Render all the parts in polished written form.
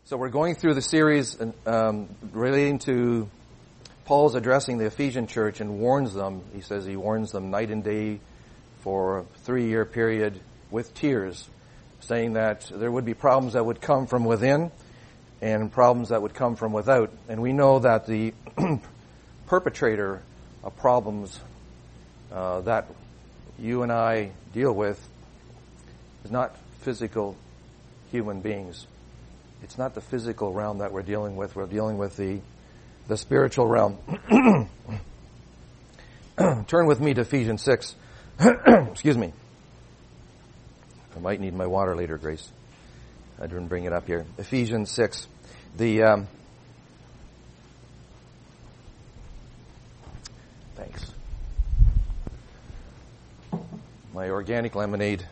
So we're going through the series relating to Paul's addressing the Ephesian church and warns them. He says he warns them night and day for a 3-year period with tears, saying that there would be problems that would come from within and problems that would come from without. And we know that the perpetrator of problems that you and I deal with is not physical human beings. It's not the physical realm that we're dealing with. We're dealing with the spiritual realm. Turn with me to Ephesians 6. Excuse me. I might need my water later, Grace. I didn't bring it up here. Ephesians 6. Thanks. My organic lemonade.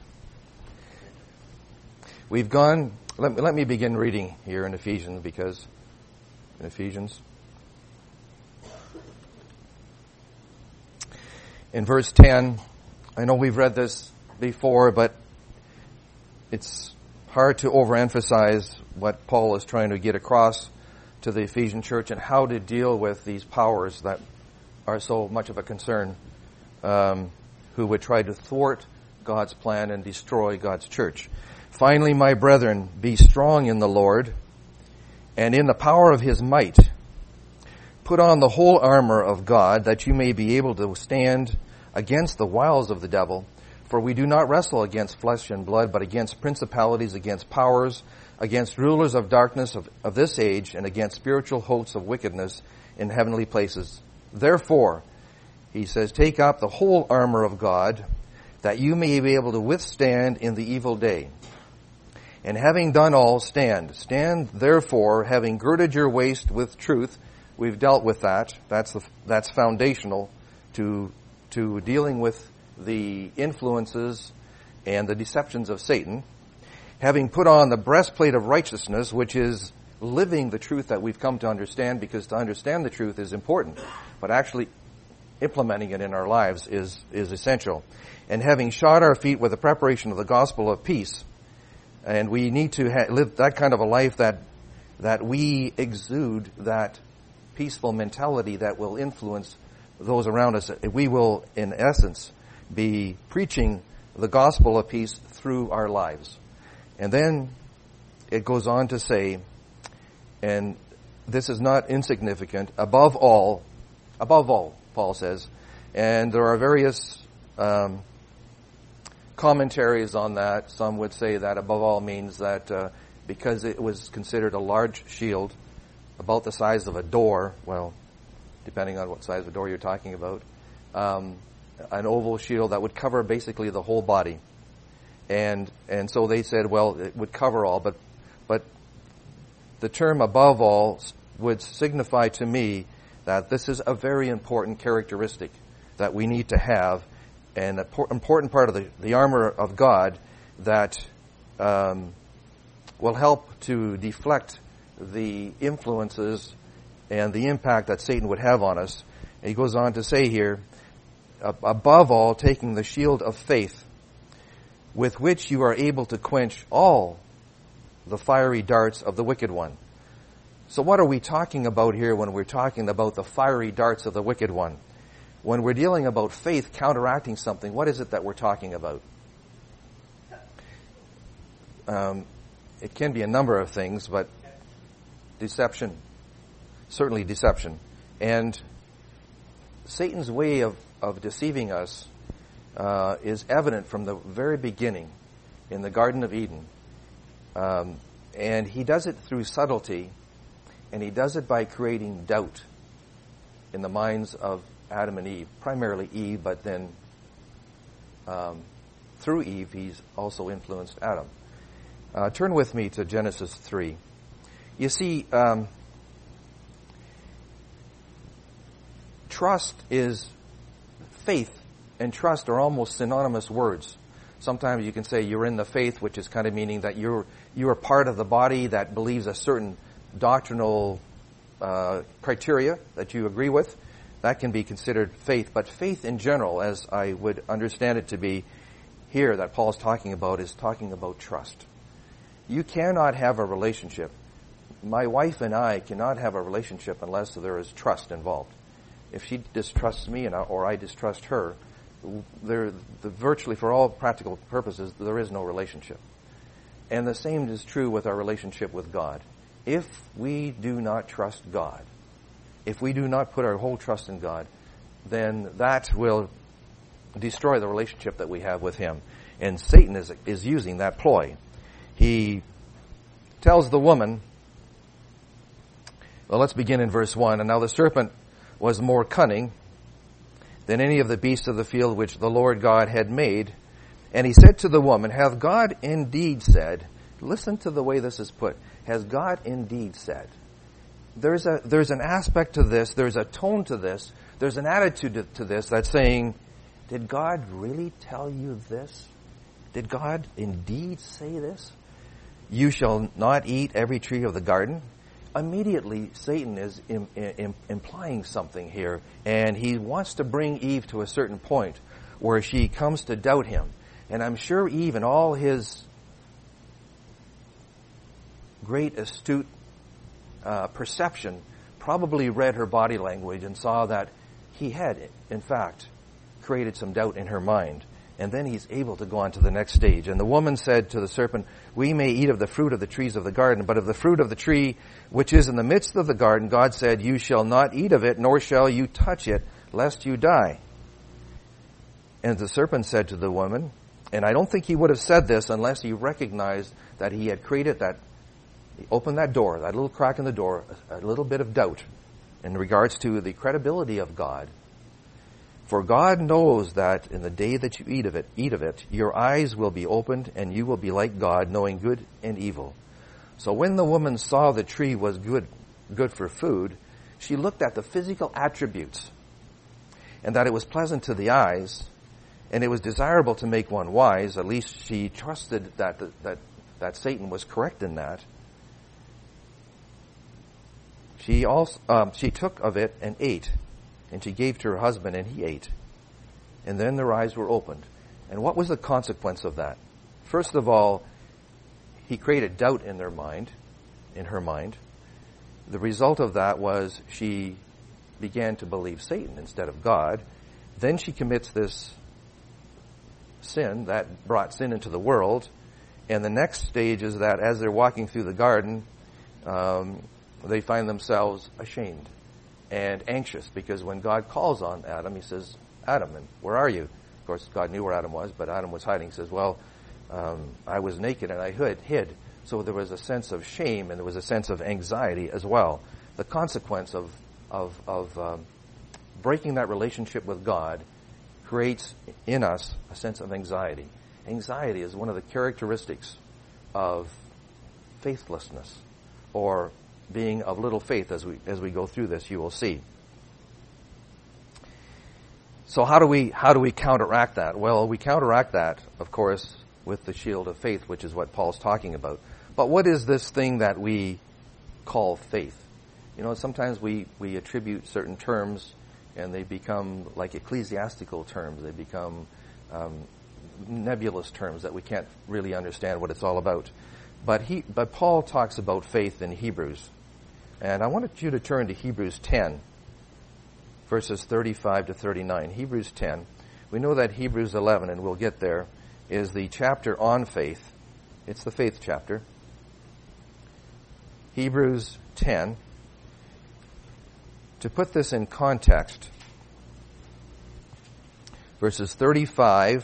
We've gone... Let me begin reading here in Ephesians, because in Ephesians, in verse 10, I know we've read this before, but it's hard to overemphasize what Paul is trying to get across to the Ephesian church and how to deal with these powers that are so much of a concern, who would try to thwart God's plan and destroy God's church. Finally, my brethren, be strong in the Lord and in the power of his might. Put on the whole armor of God, that you may be able to stand against the wiles of the devil. For we do not wrestle against flesh and blood, but against principalities, against powers, against rulers of darkness of this age, and against spiritual hosts of wickedness in heavenly places. Therefore, he says, take up the whole armor of God, that you may be able to withstand in the evil day. And having done all, stand. Stand, therefore, having girded your waist with truth. We've dealt with that. That's foundational to dealing with the influences and the deceptions of Satan. Having put on the breastplate of righteousness, which is living the truth that we've come to understand, because to understand the truth is important, but actually implementing it in our lives is essential. And having shod our feet with the preparation of the gospel of peace. And we need to live that kind of a life that we exude that peaceful mentality that will influence those around us. We will, in essence, be preaching the gospel of peace through our lives. And then it goes on to say, and this is not insignificant, above all, Paul says, and there are various commentaries on that. Some would say that above all means that because it was considered a large shield, about the size of a door, well, depending on what size of door you're talking about, an oval shield that would cover basically the whole body. And so they said, well, it would cover all, but the term above all would signify to me that this is a very important characteristic that we need to have, and an important part of the armor of God that will help to deflect the influences and the impact that Satan would have on us. And he goes on to say here, above all, taking the shield of faith, with which you are able to quench all the fiery darts of the wicked one. So what are we talking about here when we're talking about the fiery darts of the wicked one? When we're dealing about faith counteracting something, what is it that we're talking about? It can be a number of things, but deception. Certainly deception. And Satan's way of deceiving us is evident from the very beginning in the Garden of Eden. And he does it through subtlety, and he does it by creating doubt in the minds of Adam and Eve, primarily Eve, but then through Eve, he's also influenced Adam. Turn with me to Genesis 3. You see, trust is faith, and trust are almost synonymous words. Sometimes you can say you're in the faith, which is kind of meaning that you are part of the body that believes a certain doctrinal criteria that you agree with. That can be considered faith. But faith in general, as I would understand it to be here that Paul's talking about, is talking about trust. You cannot have a relationship my wife and I cannot have a relationship unless there is trust involved. If she distrusts me or I distrust her, virtually for all practical purposes, there is no relationship. And the same is true with our relationship with God. If we do not trust God, if we do not put our whole trust in God, then that will destroy the relationship that we have with Him. And Satan is using that ploy. He tells the woman, well, let's begin in verse 1. And now the serpent was more cunning than any of the beasts of the field which the Lord God had made. And he said to the woman, hath God indeed said, listen to the way this is put, has God indeed said? There's an aspect to this, there's a tone to this, there's an attitude to this that's saying, did God really tell you this? Did God indeed say this? You shall not eat every tree of the garden. Immediately, Satan is implying something here, and he wants to bring Eve to a certain point where she comes to doubt him. And I'm sure Eve, in all his great astute perception, probably read her body language and saw that he had, in fact, created some doubt in her mind. And then he's able to go on to the next stage. And the woman said to the serpent, we may eat of the fruit of the trees of the garden, but of the fruit of the tree which is in the midst of the garden, God said, you shall not eat of it, nor shall you touch it, lest you die. And the serpent said to the woman, and I don't think he would have said this unless he recognized that he had created that, he opened that door, that little crack in the door, a little bit of doubt in regards to the credibility of God. For God knows that in the day that you eat of it, your eyes will be opened, and you will be like God, knowing good and evil. So when the woman saw the tree was good for food, she looked at the physical attributes, and that it was pleasant to the eyes, and it was desirable to make one wise. At least she trusted that Satan was correct in that. She took of it and ate. And she gave to her husband, and he ate. And then their eyes were opened. And what was the consequence of that? First of all, he created doubt in her mind. The result of that was she began to believe Satan instead of God. Then she commits this sin that brought sin into the world. And the next stage is that as they're walking through the garden, they find themselves ashamed and anxious, because when God calls on Adam, he says, Adam, and where are you? Of course, God knew where Adam was, but Adam was hiding. He says, well, I was naked and I hid. So there was a sense of shame and there was a sense of anxiety as well. The consequence of breaking that relationship with God creates in us a sense of anxiety. Anxiety is one of the characteristics of faithlessness, or being of little faith. As we go through this, you will see. So how do we counteract that? Well, we counteract that, of course, with the shield of faith, which is what Paul's talking about. But what is this thing that we call faith? You know, sometimes we attribute certain terms, and they become like ecclesiastical terms. They become nebulous terms that we can't really understand what it's all about. But Paul talks about faith in Hebrews. And I wanted you to turn to Hebrews 10, verses 35 to 39. Hebrews 10. We know that Hebrews 11, and we'll get there, is the chapter on faith. It's the faith chapter. Hebrews 10. To put this in context, verses 35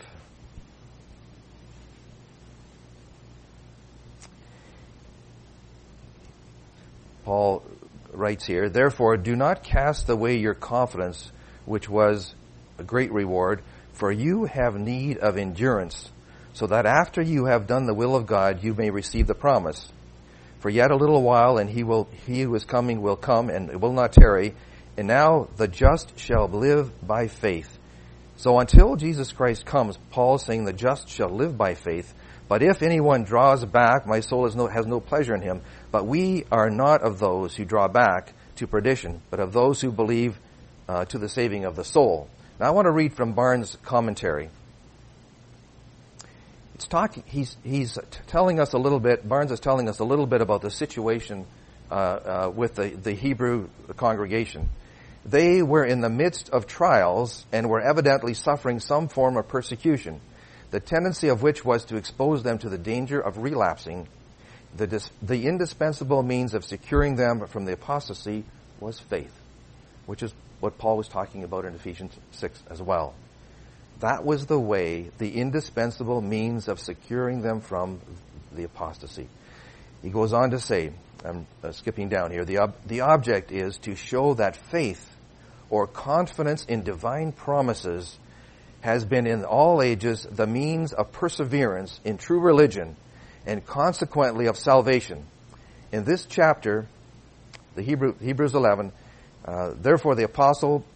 Paul writes here, therefore do not cast away your confidence, which was a great reward, for you have need of endurance, so that after you have done the will of God, you may receive the promise. For yet a little while, and he who is coming will come, and will not tarry, and now the just shall live by faith. So until Jesus Christ comes, Paul is saying the just shall live by faith. But if anyone draws back, my soul has no pleasure in him. But we are not of those who draw back to perdition, but of those who believe to the saving of the soul. Now I want to read from Barnes' commentary. He's telling us a little bit. Barnes is telling us a little bit about the situation with the Hebrew congregation. They were in the midst of trials and were evidently suffering some form of persecution, the tendency of which was to expose them to the danger of relapsing. The indispensable means of securing them from the apostasy was faith, which is what Paul was talking about in Ephesians 6 as well. That was the way, the indispensable means of securing them from the apostasy. He goes on to say, I'm skipping down here, the object is to show that faith or confidence in divine promises has been in all ages the means of perseverance in true religion and consequently of salvation. In this chapter, the Hebrews 11, therefore the apostle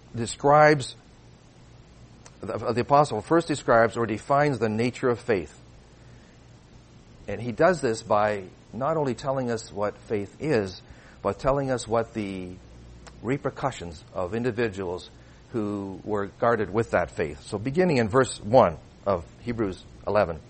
first describes or defines the nature of faith. And he does this by not only telling us what faith is, but telling us what the repercussions of individuals who were guarded with that faith. So beginning in verse 1 of Hebrews 11,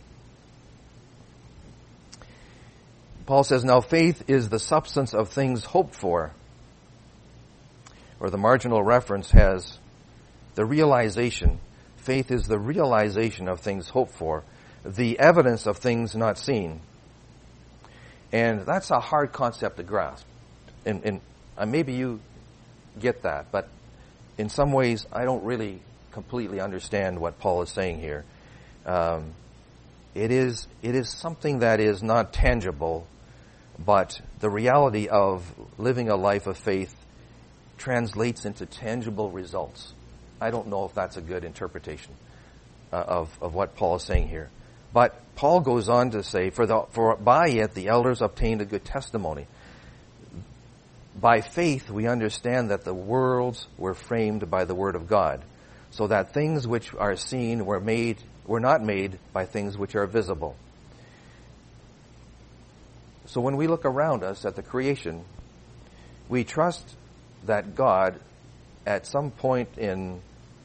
Paul says, now faith is the substance of things hoped for, or the marginal reference has the realization. Faith is the realization of things hoped for, the evidence of things not seen. And that's a hard concept to grasp. And maybe you get that, but in some ways I don't really completely understand what Paul is saying here. It is something that is not tangible, but the reality of living a life of faith translates into tangible results. I don't know if that's a good interpretation of what Paul is saying here. But Paul goes on to say, for by it the elders obtained a good testimony. By faith we understand that the worlds were framed by the word of God, so that things which are seen were not made by things which are visible. So when we look around us at the creation, we trust that God, at some point in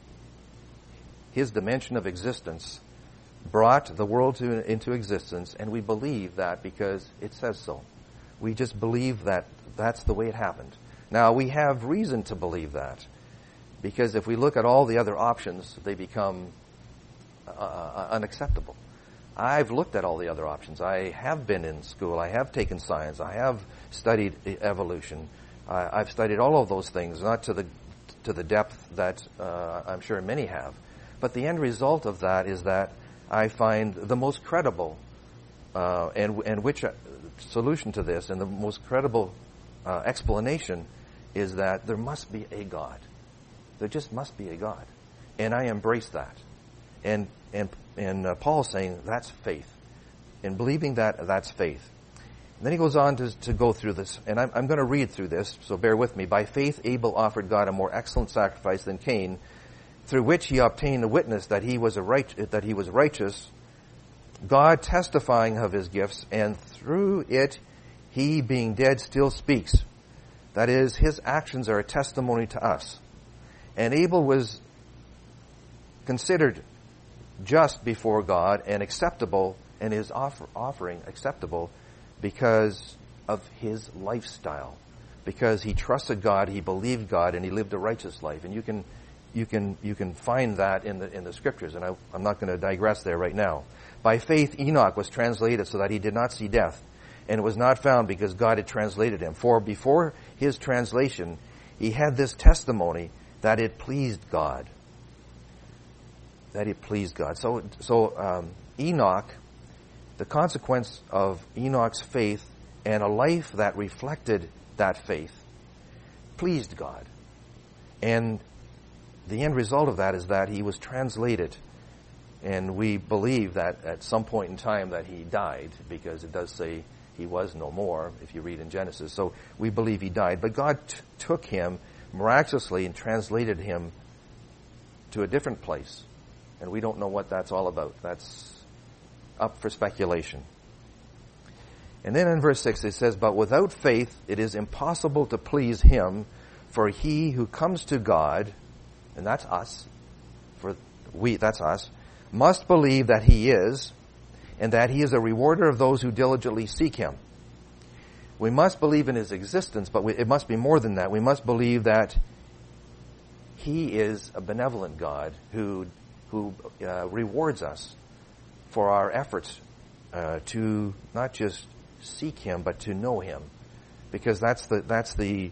his dimension of existence, brought the world into existence, and we believe that because it says so. We just believe that that's the way it happened. Now, we have reason to believe that, because if we look at all the other options, they become unacceptable. I've looked at all the other options. I have been in school. I have taken science. I have studied evolution. I've studied all of those things, not to the depth that I'm sure many have. But the end result of that is that I find the most credible and which solution to this, and the most credible explanation is that there must be a God. There just must be a God, and I embrace that. And Paul's saying that's faith. In believing that, that's faith. And then he goes on to go through this, and I'm going to read through this, so bear with me. By faith Abel offered God a more excellent sacrifice than Cain, through which he obtained a witness that he was righteous, God testifying of his gifts, and through it he, being dead, still speaks. That is, his actions are a testimony to us. And Abel was considered just before God and acceptable, and his offering acceptable because of his lifestyle. Because he trusted God, he believed God, and he lived a righteous life. And you can find that in the scriptures, and I'm not going to digress there right now. By faith Enoch was translated so that he did not see death, and it was not found because God had translated him. For before his translation, he had this testimony that it pleased God. That it pleased God. So Enoch, the consequence of Enoch's faith and a life that reflected that faith, pleased God. And the end result of that is that he was translated. And we believe that at some point in time that he died, because it does say he was no more, if you read in Genesis. So we believe he died. But God took him miraculously and translated him to a different place. And we don't know what that's all about. That's up for speculation. And then in verse 6 it says, but without faith it is impossible to please him, for he who comes to God, and that's us, that's us, must believe that he is, and that he is a rewarder of those who diligently seek him. We must believe in his existence, but it must be more than that. We must believe that he is a benevolent God who rewards us for our efforts to not just seek him, but to know him, because that's the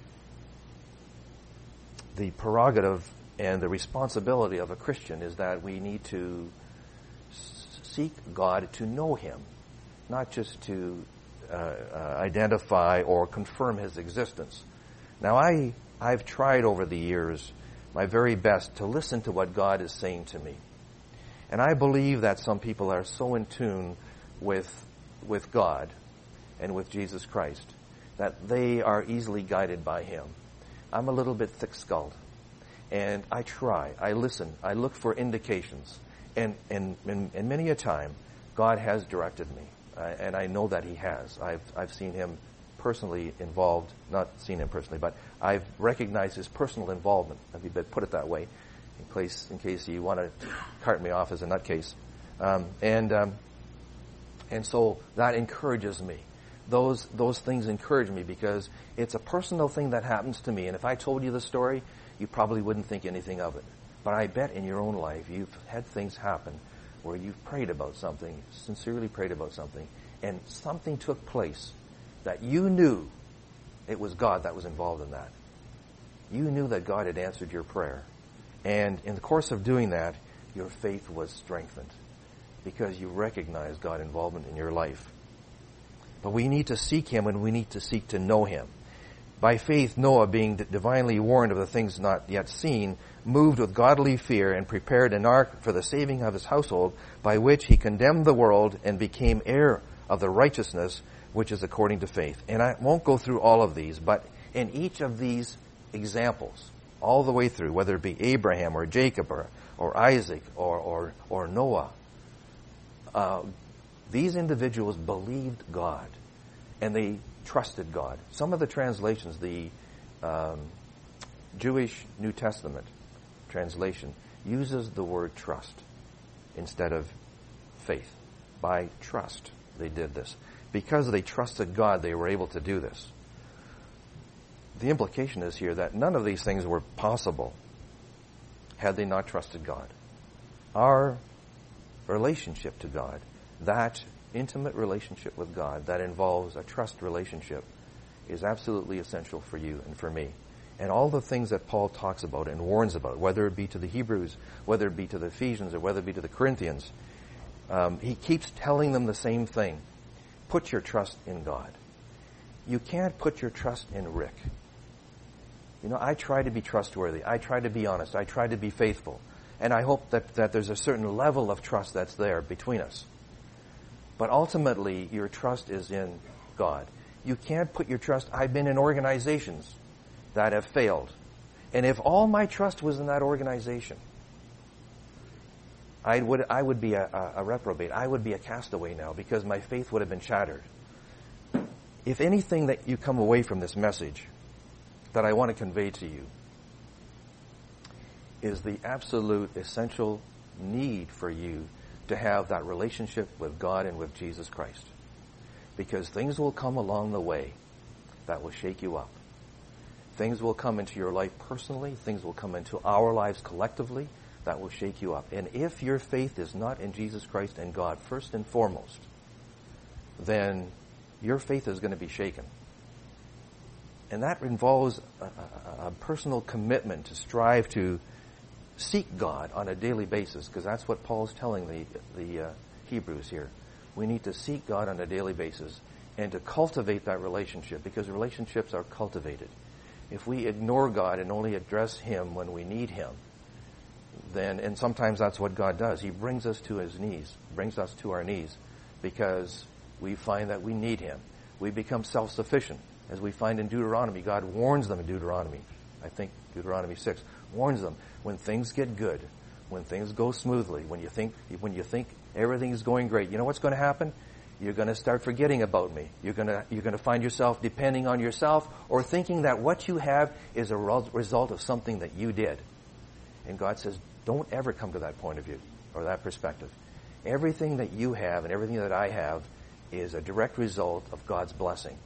prerogative and the responsibility of a Christian, is that we need to seek God to know him, not just to identify or confirm his existence. Now, I've tried over the years my very best to listen to what God is saying to me. And I believe that some people are so in tune with God and with Jesus Christ that they are easily guided by him. I'm a little bit thick-skulled. And I try. I listen. I look for indications. And many a time, God has directed me. And I know that he has. I've seen him personally involved, not seen him personally, but I've recognized his personal involvement. Let me put it that way, in case you want to cart me off as a nutcase. And so that encourages me. Those things encourage me because it's a personal thing that happens to me. And if I told you the story, you probably wouldn't think anything of it. But I bet in your own life you've had things happen where you've prayed about something, sincerely prayed about something, and something took place that you knew it was God that was involved in that. You knew that God had answered your prayer. And in the course of doing that, your faith was strengthened because you recognized God's involvement in your life. But we need to seek him, and we need to seek to know him. By faith, Noah, being divinely warned of the things not yet seen, moved with godly fear and prepared an ark for the saving of his household, by which he condemned the world and became heir of the righteousness which is according to faith. And I won't go through all of these, but in each of these examples, all the way through, whether it be Abraham or Jacob or Isaac or Noah, these individuals believed God and they trusted God. Some of the translations, the Jewish New Testament translation, uses the word trust instead of faith. By trust, they did this. Because they trusted God, they were able to do this. The implication is here that none of these things were possible had they not trusted God. Our relationship to God, that intimate relationship with God that involves a trust relationship, is absolutely essential for you and for me. And all the things that Paul talks about and warns about, whether it be to the Hebrews, whether it be to the Ephesians, or whether it be to the Corinthians, he keeps telling them the same thing. Put your trust in God. You can't put your trust in Rick. You know, I try to be trustworthy. I try to be honest. I try to be faithful. And I hope that there's a certain level of trust that's there between us. But ultimately, your trust is in God. You can't put your trust... I've been in organizations that have failed. And if all my trust was in that organization, I would be a reprobate. I would be a castaway now because my faith would have been shattered. If anything that you come away from this message that I want to convey to you is the absolute essential need for you to have that relationship with God and with Jesus Christ. Because things will come along the way that will shake you up. Things will come into your life personally. Things will come into our lives collectively that will shake you up. And if your faith is not in Jesus Christ and God first and foremost, then your faith is going to be shaken. And that involves a personal commitment to strive to seek God on a daily basis, because that's what Paul's telling the Hebrews here. We need to seek God on a daily basis and to cultivate that relationship, because relationships are cultivated. If we ignore God and only address him when we need him, then, and sometimes that's what God does, he brings us to his knees, brings us to our knees, because we find that we need him. We become self-sufficient. As we find in Deuteronomy, God warns them in Deuteronomy, I think Deuteronomy 6, warns them when things get good, when things go smoothly, when you think everything is going great, you know what's going to happen? You're going to start forgetting about me. You're going to find yourself depending on yourself or thinking that what you have is a result of something that you did. And God says, don't ever come to that point of view or that perspective. Everything that you have and everything that I have is a direct result of God's blessing.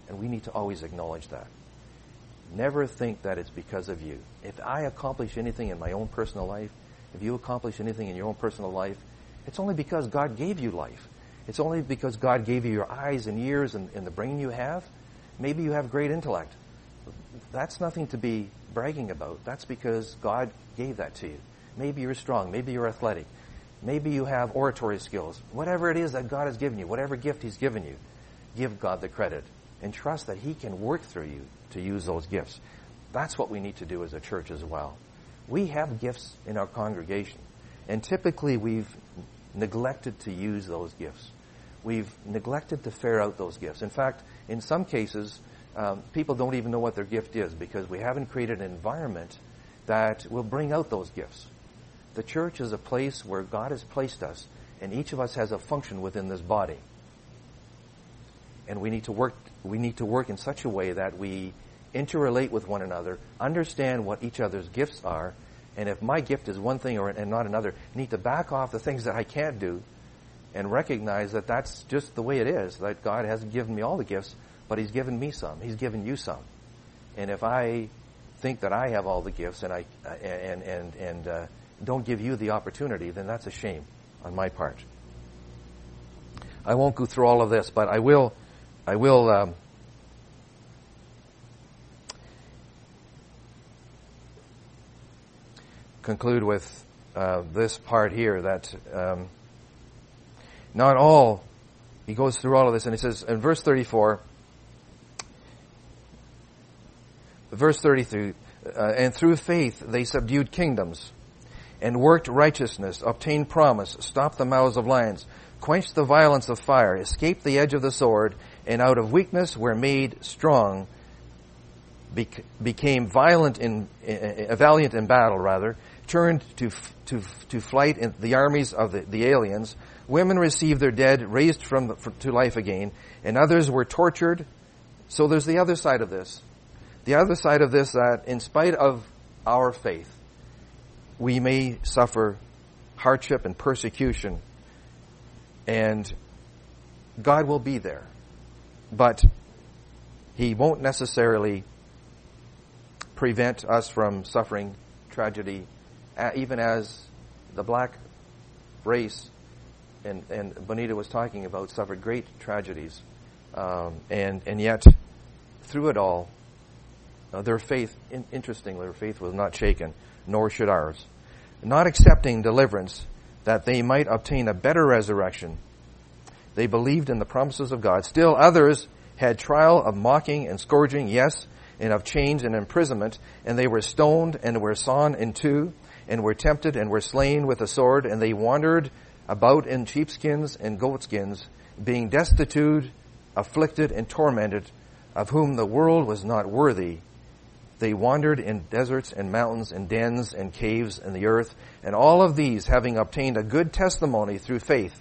And we need to always acknowledge that. Never think that it's because of you. If I accomplish anything in my own personal life, if you accomplish anything in your own personal life, it's only because God gave you life. It's only because God gave you your eyes and ears and the brain you have. Maybe you have great intellect. That's nothing to be bragging about. That's because God gave that to you. Maybe you're strong. Maybe you're athletic. Maybe you have oratory skills. Whatever it is that God has given you, whatever gift He's given you, give God the credit and trust that He can work through you to use those gifts. That's what we need to do as a church as well. We have gifts in our congregation, and typically we've neglected to use those gifts. We've neglected to fare out those gifts. In fact, in some cases, people don't even know what their gift is because we haven't created an environment that will bring out those gifts. The church is a place where God has placed us, and each of us has a function within this body. And we need to work in such a way that we interrelate with one another, understand what each other's gifts are, and if my gift is one thing and not another, I need to back off the things that I can't do and recognize that that's just the way it is, that God hasn't given me all the gifts, but He's given me some. He's given you some. And if I think that I have all the gifts and don't give you the opportunity, then that's a shame on my part. I won't go through all of this, but I will conclude with this part here that not all, he goes through all of this, and he says in verse 34, verse 33, and through faith they subdued kingdoms and worked righteousness, obtained promise, stopped the mouths of lions, quenched the violence of fire, escaped the edge of the sword, and out of weakness were made strong, became valiant in battle, turned to flight in the armies of the aliens. Women received their dead, raised to life again, and others were tortured. So there's the other side of this. The other side of this, that in spite of our faith, we may suffer hardship and persecution, and God will be there. But He won't necessarily prevent us from suffering tragedy, even as the black race, and Bonita was talking about, suffered great tragedies. And yet, through it all, their faith, interestingly, their faith was not shaken, nor should ours. Not accepting deliverance that they might obtain a better resurrection, they believed in the promises of God. Still others had trial of mocking and scourging, yes, and of chains and imprisonment, and they were stoned and were sawn in two, and were tempted and were slain with a sword, and they wandered about in sheepskins and goatskins, being destitute, afflicted, and tormented, of whom the world was not worthy. They wandered in deserts and mountains and dens and caves in the earth, and all of these, having obtained a good testimony through faith,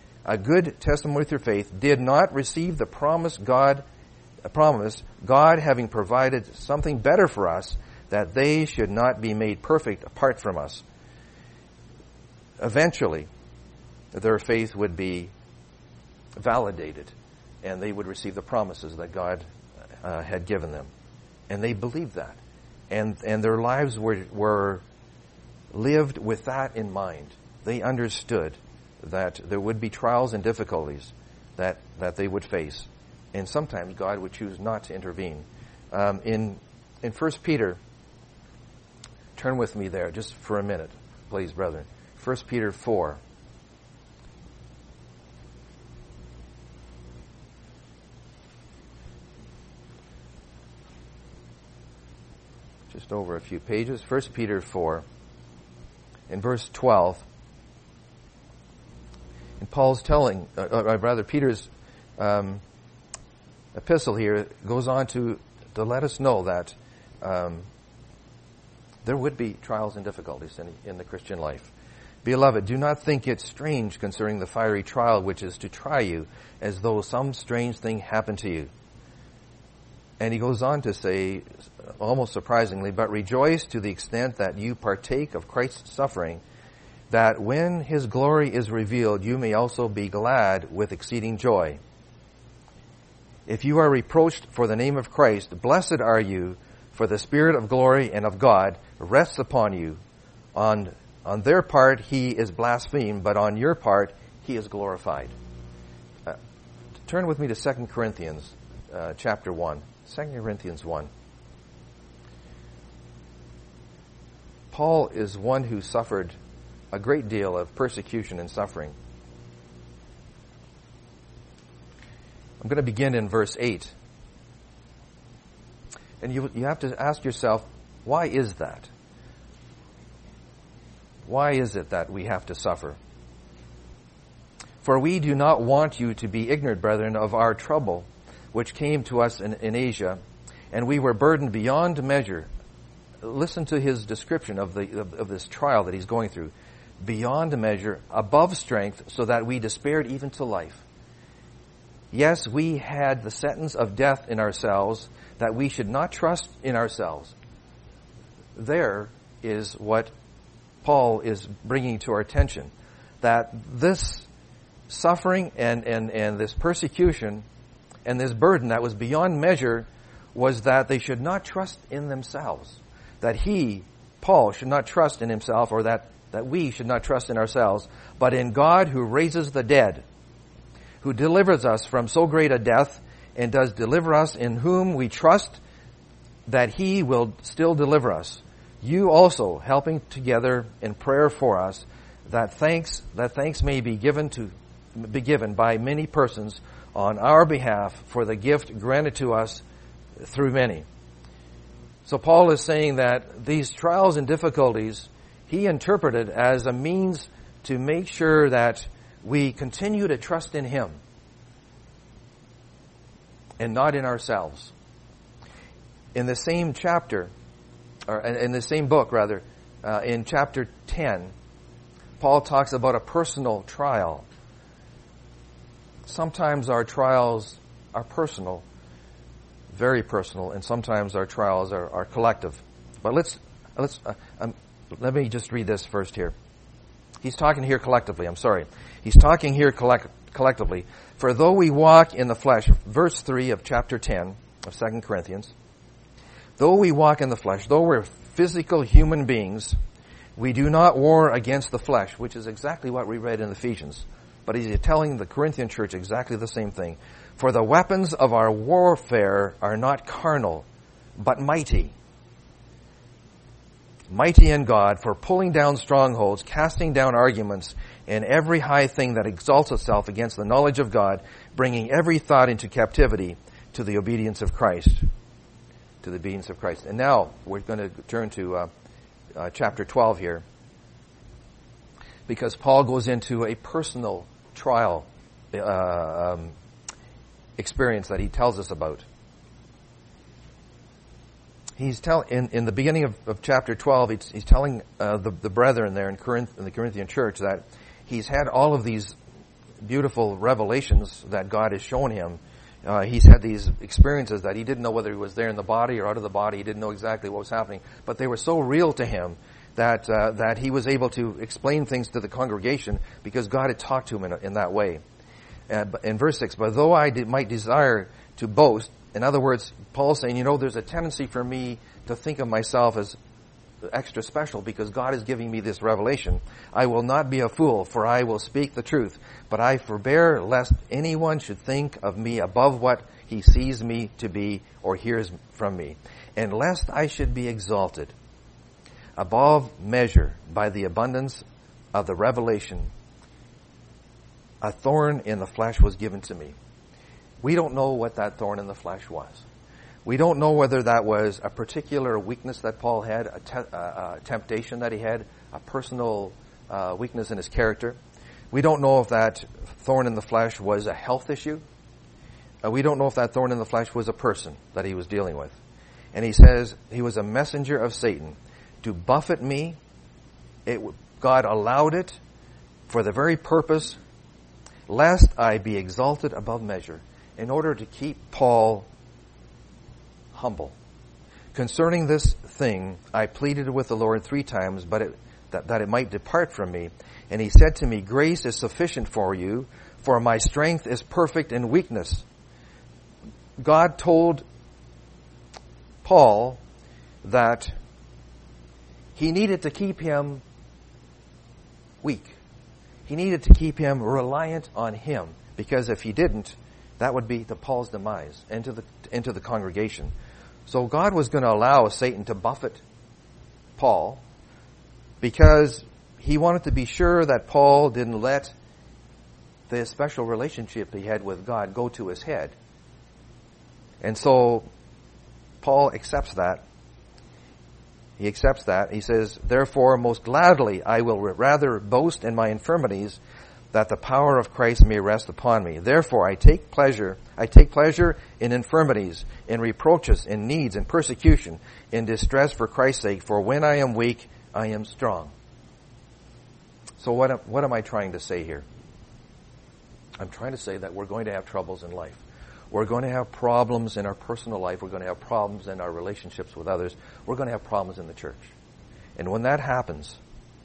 did not receive the promise God having provided something better for us, that they should not be made perfect apart from us. Eventually, their faith would be validated, and they would receive the promises that God had given them. And they believed that. And their lives were lived with that in mind. They understood that there would be trials and difficulties that they would face. And sometimes God would choose not to intervene. In 1 Peter, turn with me there just for a minute, please, brethren. 1 Peter 4. Just over a few pages. 1 Peter 4, in verse 12. And Paul's Peter's epistle here goes on to let us know that there would be trials and difficulties in the Christian life. Beloved, do not think it strange concerning the fiery trial which is to try you, as though some strange thing happened to you. And he goes on to say, almost surprisingly, but rejoice to the extent that you partake of Christ's suffering, that when His glory is revealed, you may also be glad with exceeding joy. If you are reproached for the name of Christ, blessed are you, for the Spirit of glory and of God rests upon you. On their part he is blasphemed, but on your part he is glorified. Turn with me to 2 Corinthians chapter 1. 2 Corinthians 1. Paul is one who suffered a great deal of persecution and suffering. I'm going to begin in verse 8. And you have to ask yourself, why is that? Why is it that we have to suffer? For we do not want you to be ignorant, brethren, of our trouble, which came to us in Asia, and we were burdened beyond measure. Listen to his description of this trial that he's going through. Beyond measure, above strength, so that we despaired even to life. Yes, we had the sentence of death in ourselves, that we should not trust in ourselves. There is what Paul is bringing to our attention. That this suffering and this persecution and this burden that was beyond measure was that they should not trust in themselves. That he, Paul, should not trust in himself, or that we should not trust in ourselves, but in God who raises the dead, who delivers us from so great a death, and does deliver us, in whom we trust that he will still deliver us. You also helping together in prayer for us, that thanks may be given by many persons on our behalf for the gift granted to us through many. So Paul is saying that these trials and difficulties he interpreted as a means to make sure that we continue to trust in him and not in ourselves. In the same chapter, or in the same book rather, in chapter 10, Paul talks about a personal trial. Sometimes our trials are personal, very personal, and sometimes our trials are collective. But let me just read this first here. He's talking here collectively. He's talking here collectively. For though we walk in the flesh, verse 3 of chapter 10 of 2 Corinthians, though we walk in the flesh, though we're physical human beings, we do not war against the flesh, which is exactly what we read in Ephesians. But he's telling the Corinthian church exactly the same thing. For the weapons of our warfare are not carnal, but mighty. Mighty in God for pulling down strongholds, casting down arguments, and every high thing that exalts itself against the knowledge of God, bringing every thought into captivity to the obedience of Christ. To the obedience of Christ. And now we're going to turn to chapter 12 here, because Paul goes into a personal trial experience that he tells us about. He's in the beginning of chapter 12, he's telling the brethren there in the Corinthian church that he's had all of these beautiful revelations that God has shown him. He's had these experiences that he didn't know whether he was there in the body or out of the body. He didn't know exactly what was happening, but they were so real to him that he was able to explain things to the congregation because God had talked to him in that way. In verse 6, but though I might desire to boast, in other words, Paul's saying, there's a tendency for me to think of myself as extra special because God is giving me this revelation. I will not be a fool, for I will speak the truth. But I forbear lest anyone should think of me above what he sees me to be or hears from me, and lest I should be exalted above measure by the abundance of the revelation. A thorn in the flesh was given to me. We don't know what that thorn in the flesh was. We don't know whether that was a particular weakness that Paul had, a temptation that he had, a personal weakness in his character. We don't know if that thorn in the flesh was a health issue. We don't know if that thorn in the flesh was a person that he was dealing with. And he says he was a messenger of Satan to buffet me. God allowed it for the very purpose lest I be exalted above measure, in order to keep Paul humble. Concerning this thing, I pleaded with the Lord 3 times, but that it might depart from me. And he said to me, grace is sufficient for you, for my strength is perfect in weakness. God told Paul that he needed to keep him weak. He needed to keep him reliant on him, because if he didn't, that would be Paul's demise into the congregation. So God was going to allow Satan to buffet Paul because he wanted to be sure that Paul didn't let the special relationship he had with God go to his head. And so Paul accepts that. He accepts that. He says, "Therefore, most gladly I will rather boast in my infirmities, that the power of Christ may rest upon me. Therefore, I take pleasure in infirmities, in reproaches, in needs, in persecution, in distress for Christ's sake. For when I am weak, I am strong." So what am I trying to say here? I'm trying to say that we're going to have troubles in life. We're going to have problems in our personal life. We're going to have problems in our relationships with others. We're going to have problems in the church. And when that happens,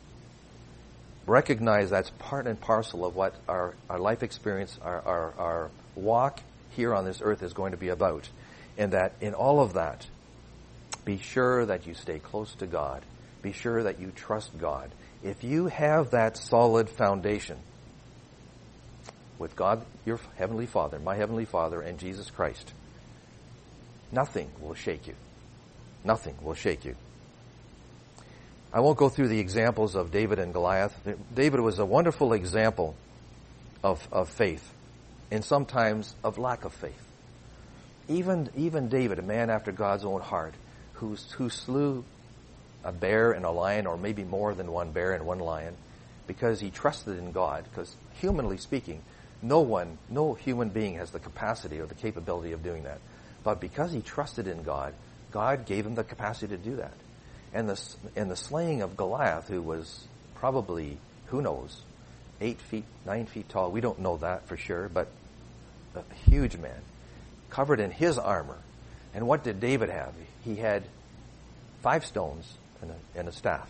recognize that's part and parcel of what our life experience, our walk here on this earth is going to be about. And that in all of that, be sure that you stay close to God. Be sure that you trust God. If you have that solid foundation with God, your Heavenly Father, my Heavenly Father, and Jesus Christ, nothing will shake you. Nothing will shake you. I won't go through the examples of David and Goliath. David was a wonderful example of faith, and sometimes of lack of faith. Even David, a man after God's own heart, who slew a bear and a lion, or maybe more than one bear and one lion, because he trusted in God. Because humanly speaking, no human being has the capacity or the capability of doing that. But because he trusted in God, God gave him the capacity to do that. And the slaying of Goliath, who was probably, who knows, 8 feet, 9 feet tall. We don't know that for sure, but a huge man, covered in his armor. And what did David have? He had 5 stones and a staff.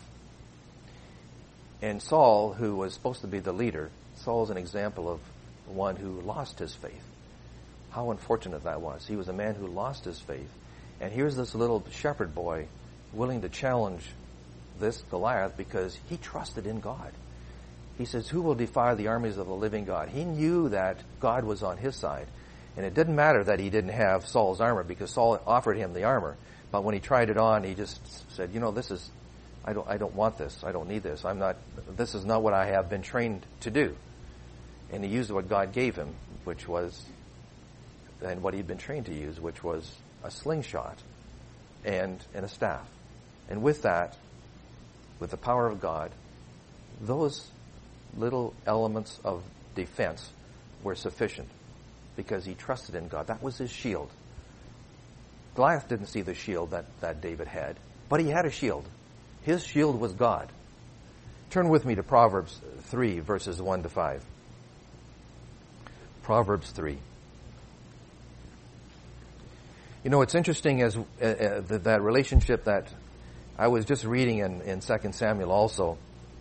And Saul, who was supposed to be the leader, Saul's an example of one who lost his faith. How unfortunate that was. He was a man who lost his faith. And here's this little shepherd boy willing to challenge this Goliath because he trusted in God. He says, "Who will defy the armies of the living God?" He knew that God was on his side. And it didn't matter that he didn't have Saul's armor, because Saul offered him the armor. But when he tried it on, he just said, I don't want this. I don't need this. This is not what I have been trained to do. And he used what God gave him, and what he'd been trained to use, which was a slingshot and a staff. And with that, with the power of God, those little elements of defense were sufficient because he trusted in God. That was his shield. Goliath didn't see the shield that David had, but he had a shield. His shield was God. Turn with me to Proverbs 3, verses 1 to 5. Proverbs 3. You know, it's interesting as that relationship that I was just reading in 2 Samuel also.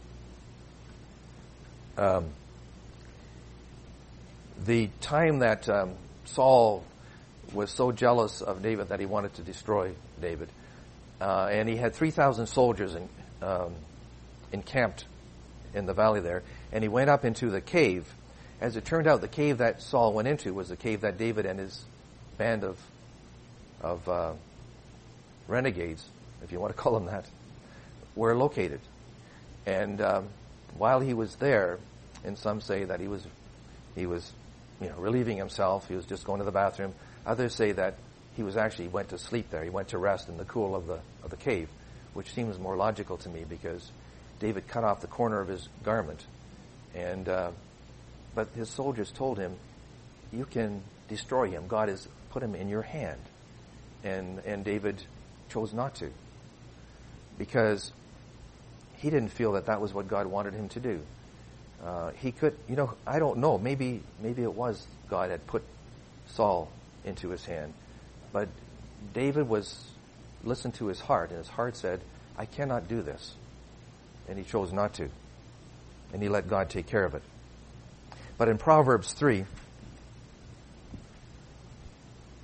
The time that Saul was so jealous of David that he wanted to destroy David. And he had 3,000 soldiers encamped in the valley there. And he went up into the cave. As it turned out, the cave that Saul went into was the cave that David and his band of renegades, if you want to call them that, were located. And while he was there, and some say that he was relieving himself, he was just going to the bathroom. Others say that he went to sleep there. He went to rest in the cool of the cave, which seems more logical to me because David cut off the corner of his garment. And but his soldiers told him, "You can destroy him. God has put him in your hand." And David chose not to, because he didn't feel that was what God wanted him to do. He could, I don't know. Maybe it was God had put Saul into his hand, but David listened to his heart, and his heart said, "I cannot do this," and he chose not to, and he let God take care of it. But in Proverbs 3,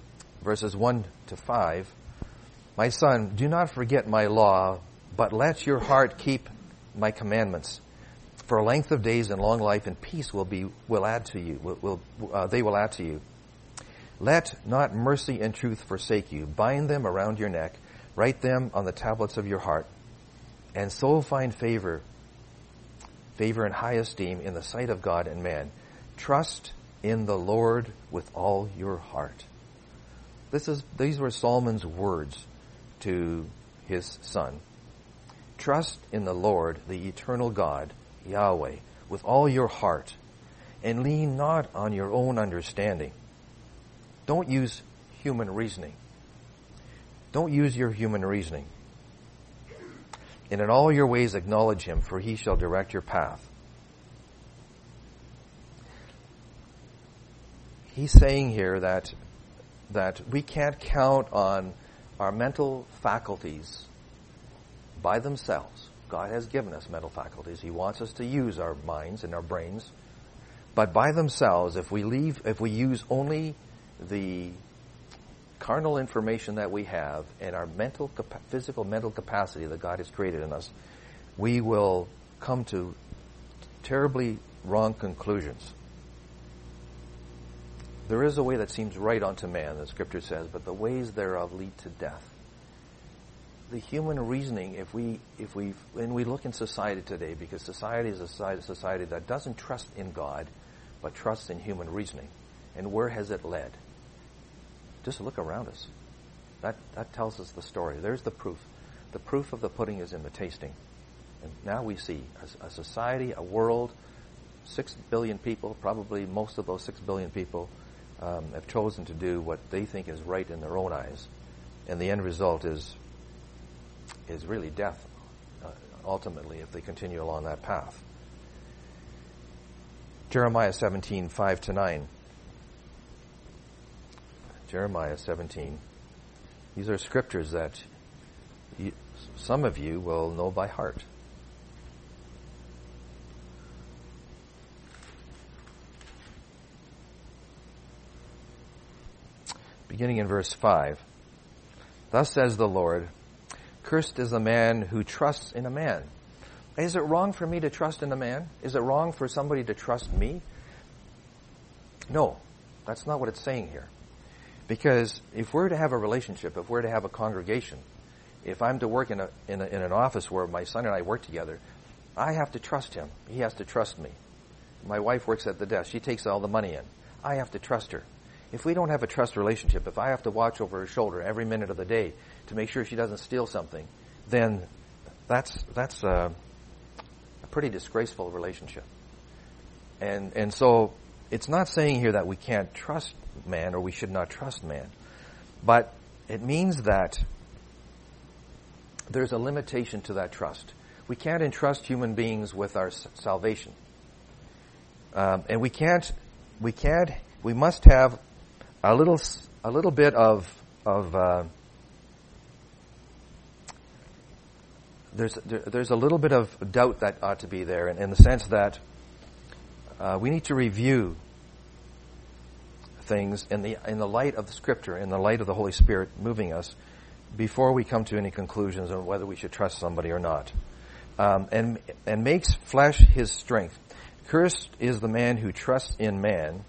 verses 1 to 5, "My son, do not forget my law, but let your heart keep my commandments. For length of days and long life and peace will add to you. They will add to you. Let not mercy and truth forsake you. Bind them around your neck. Write them on the tablets of your heart. And so find favor and high esteem in the sight of God and man. Trust in the Lord with all your heart." These were Solomon's words to his son. Trust in the Lord, the eternal God, Yahweh, with all your heart, and lean not on your own understanding. Don't use human reasoning. Don't use your human reasoning. And in all your ways acknowledge him, for he shall direct your path. He's saying here that we can't count on our mental faculties by themselves. God has given us mental faculties. He wants us to use our minds and our brains. But by themselves, if we use only the carnal information that we have and our physical mental capacity that God has created in us, we will come to terribly wrong conclusions. There is a way that seems right unto man, the Scripture says, but the ways thereof lead to death. The human reasoning, when we look in society today, because society is a society that doesn't trust in God, but trusts in human reasoning. And where has it led? Just look around us. That tells us the story. There's the proof. The proof of the pudding is in the tasting. And now we see a society, a world, 6 billion people, probably most of those 6 billion people have chosen to do what they think is right in their own eyes. And the end result is really death, ultimately, if they continue along that path. Jeremiah 17, 5-9. Jeremiah 17. These are scriptures that some of you will know by heart. Beginning in verse 5. "Thus says the Lord, cursed is the man who trusts in a man." Is it wrong for me to trust in a man? Is it wrong for somebody to trust me? No, that's not what it's saying here. Because if we're to have a relationship, if we're to have a congregation, if I'm to work in an office where my son and I work together, I have to trust him. He has to trust me. My wife works at the desk. She takes all the money in. I have to trust her. If we don't have a trust relationship, if I have to watch over her shoulder every minute of the day to make sure she doesn't steal something, then that's a pretty disgraceful relationship. And so it's not saying here that we can't trust man or we should not trust man, but it means that there's a limitation to that trust. We can't entrust human beings with our salvation, and we must have a little bit of there's a little bit of doubt that ought to be there, in the sense that we need to review things in the light of the Scripture, in the light of the Holy Spirit moving us, before we come to any conclusions on whether we should trust somebody or not. And makes flesh his strength. Cursed is the man who trusts in man,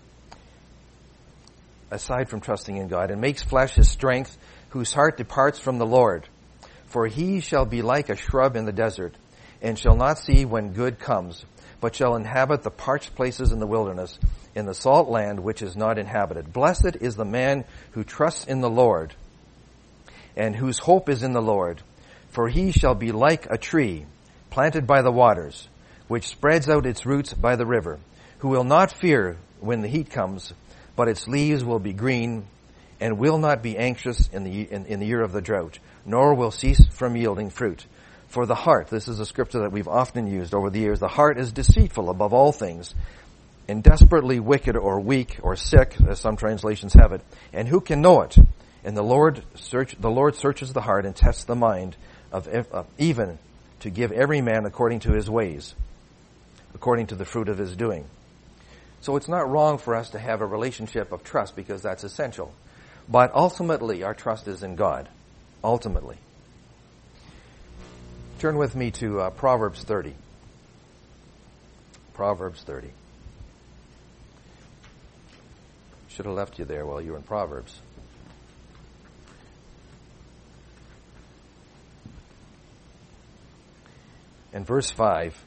aside from trusting in God, and makes flesh his strength, whose heart departs from the Lord. For he shall be like a shrub in the desert, and shall not see when good comes, but shall inhabit the parched places in the wilderness, in the salt land which is not inhabited. Blessed is the man who trusts in the Lord, and whose hope is in the Lord. For he shall be like a tree planted by the waters, which spreads out its roots by the river, who will not fear when the heat comes, but its leaves will be green, and will not be anxious in the year of the drought, nor will cease from yielding fruit. For the heart, this is a scripture that we've often used over the years, the heart is deceitful above all things, and desperately wicked or weak or sick, as some translations have it. And who can know it? And the Lord searches the heart and tests the mind of even to give every man according to his ways, according to the fruit of his doing. So it's not wrong for us to have a relationship of trust, because that's essential. But ultimately, our trust is in God. Ultimately. Turn with me to Proverbs 30. Proverbs 30. Should have left you there while you were in Proverbs. And verse 5.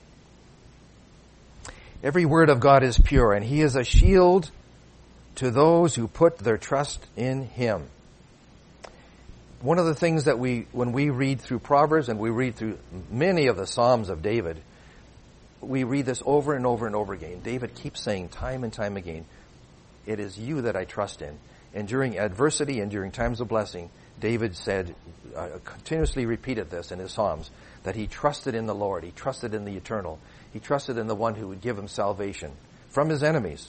Every word of God is pure, and He is a shield to those who put their trust in Him. One of the things that when we read through Proverbs and we read through many of the Psalms of David, we read this over and over and over again. David keeps saying time and time again, it is you that I trust in. And during adversity and during times of blessing, David said, continuously repeated this in his Psalms, that he trusted in the Lord. He trusted in the eternal. He trusted in the one who would give him salvation from his enemies.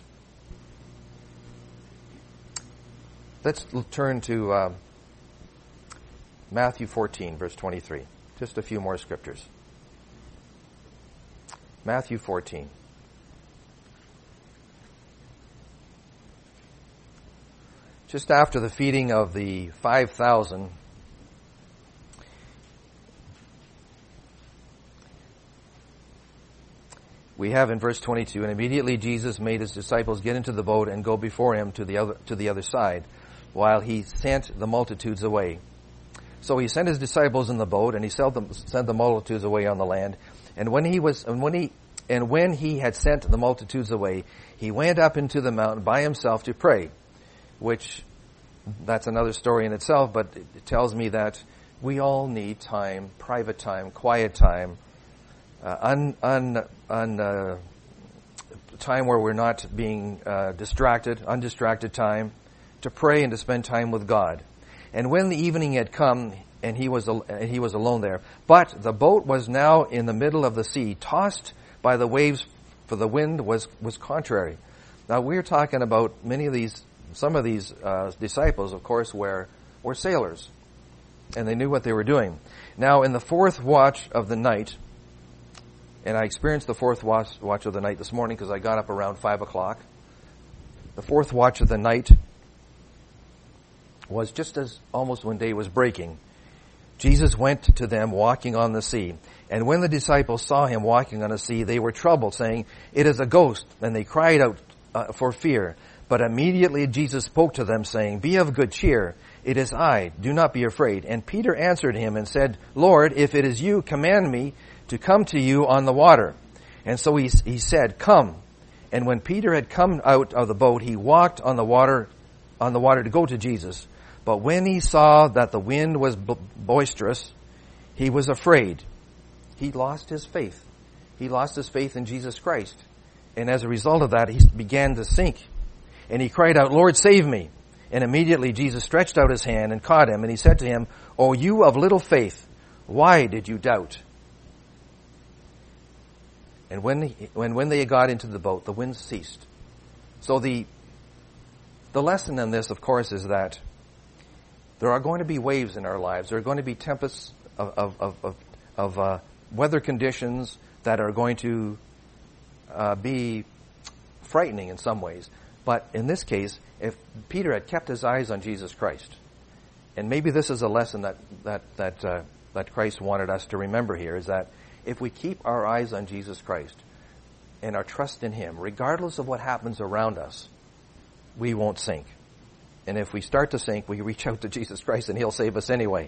Let's turn to Matthew 14, verse 23. Just a few more scriptures. Matthew 14. Just after the feeding of the 5,000, we have in verse 22, and immediately Jesus made his disciples get into the boat and go before him to the other side, while he sent the multitudes away. So he sent his disciples in the boat, and he sent the multitudes away on the land. And when he had sent the multitudes away, he went up into the mountain by himself to pray. Which, that's another story in itself, but it tells me that we all need time, private time, quiet time, time where we're not being undistracted time, to pray and to spend time with God. And when the evening had come, and he was alone there, but the boat was now in the middle of the sea, tossed by the waves, for the wind was contrary. Now we're talking about some of these disciples, of course, were sailors, and they knew what they were doing. Now, in the fourth watch of the night, and I experienced the fourth watch of the night this morning because I got up around 5 o'clock. The fourth watch of the night was just as almost when day was breaking. Jesus went to them walking on the sea. And when the disciples saw him walking on the sea, they were troubled, saying, "It is a ghost." And they cried out for fear. But immediately Jesus spoke to them, saying, "Be of good cheer. It is I. Do not be afraid." And Peter answered him and said, "Lord, if it is you, command me to come to you on the water." And so he said, "Come." And when Peter had come out of the boat, he walked on the water to go to Jesus. But when he saw that the wind was boisterous, he was afraid. He lost his faith. He lost his faith in Jesus Christ. And as a result of that, he began to sink. And he cried out, "Lord, save me." And immediately Jesus stretched out his hand and caught him. And he said to him, "O you of little faith, why did you doubt?" And when they got into the boat, the wind ceased. So the lesson in this, of course, is that there are going to be waves in our lives. There are going to be tempests of weather conditions that are going to be frightening in some ways. But in this case, if Peter had kept his eyes on Jesus Christ, and maybe this is a lesson that Christ wanted us to remember here, is that if we keep our eyes on Jesus Christ and our trust in Him, regardless of what happens around us, we won't sink. And if we start to sink, we reach out to Jesus Christ and He'll save us anyway.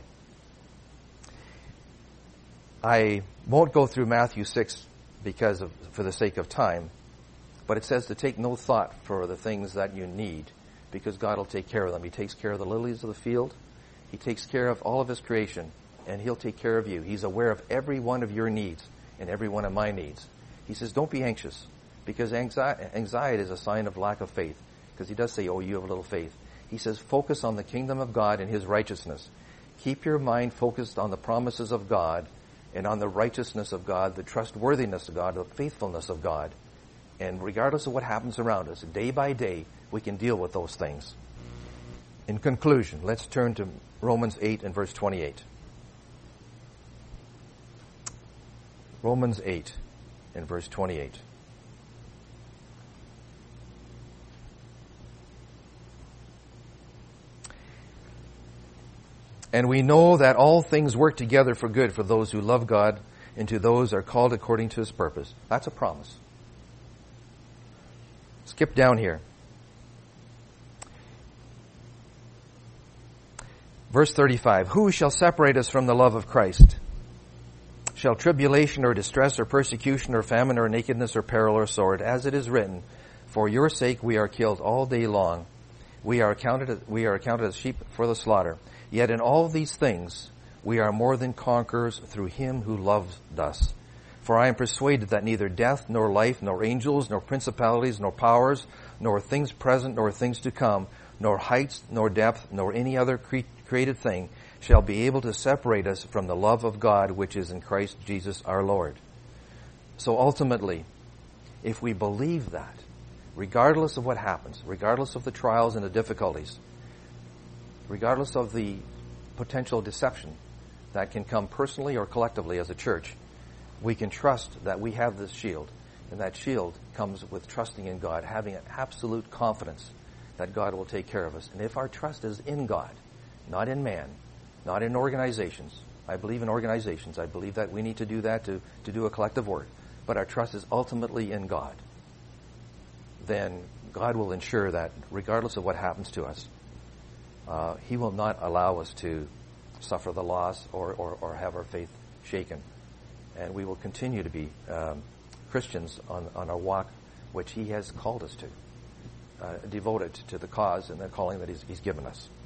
I won't go through Matthew 6 for the sake of time, but it says to take no thought for the things that you need, because God will take care of them. He takes care of the lilies of the field. He takes care of all of His creation, and He'll take care of you. He's aware of every one of your needs and every one of my needs. He says, don't be anxious, because anxiety is a sign of lack of faith, because He does say, "Oh, you have little faith." He says, focus on the kingdom of God and His righteousness. Keep your mind focused on the promises of God and on the righteousness of God, the trustworthiness of God, the faithfulness of God. And regardless of what happens around us, day by day, we can deal with those things. In conclusion, let's turn to Romans 8 and verse 28. Romans 8 and verse 28. And we know that all things work together for good for those who love God and to those who are called according to His purpose. That's a promise. Skip down here. Verse 35, who shall separate us from the love of Christ? Shall tribulation or distress or persecution or famine or nakedness or peril or sword? As it is written, for your sake we are killed all day long. We are accounted as sheep for the slaughter. Yet in all these things we are more than conquerors through Him who loved us. For I am persuaded that neither death, nor life, nor angels, nor principalities, nor powers, nor things present, nor things to come, nor heights, nor depth, nor any other created thing shall be able to separate us from the love of God which is in Christ Jesus our Lord. So ultimately, if we believe that, regardless of what happens, regardless of the trials and the difficulties, regardless of the potential deception that can come personally or collectively as a church, we can trust that we have this shield. And that shield comes with trusting in God, having an absolute confidence that God will take care of us. And if our trust is in God, not in man, not in organizations. I believe in organizations. I believe that we need to do that to do a collective work. But our trust is ultimately in God. Then God will ensure that regardless of what happens to us, He will not allow us to suffer the loss or have our faith shaken. And we will continue to be Christians on our walk which He has called us to, devoted to the cause and the calling that He's given us.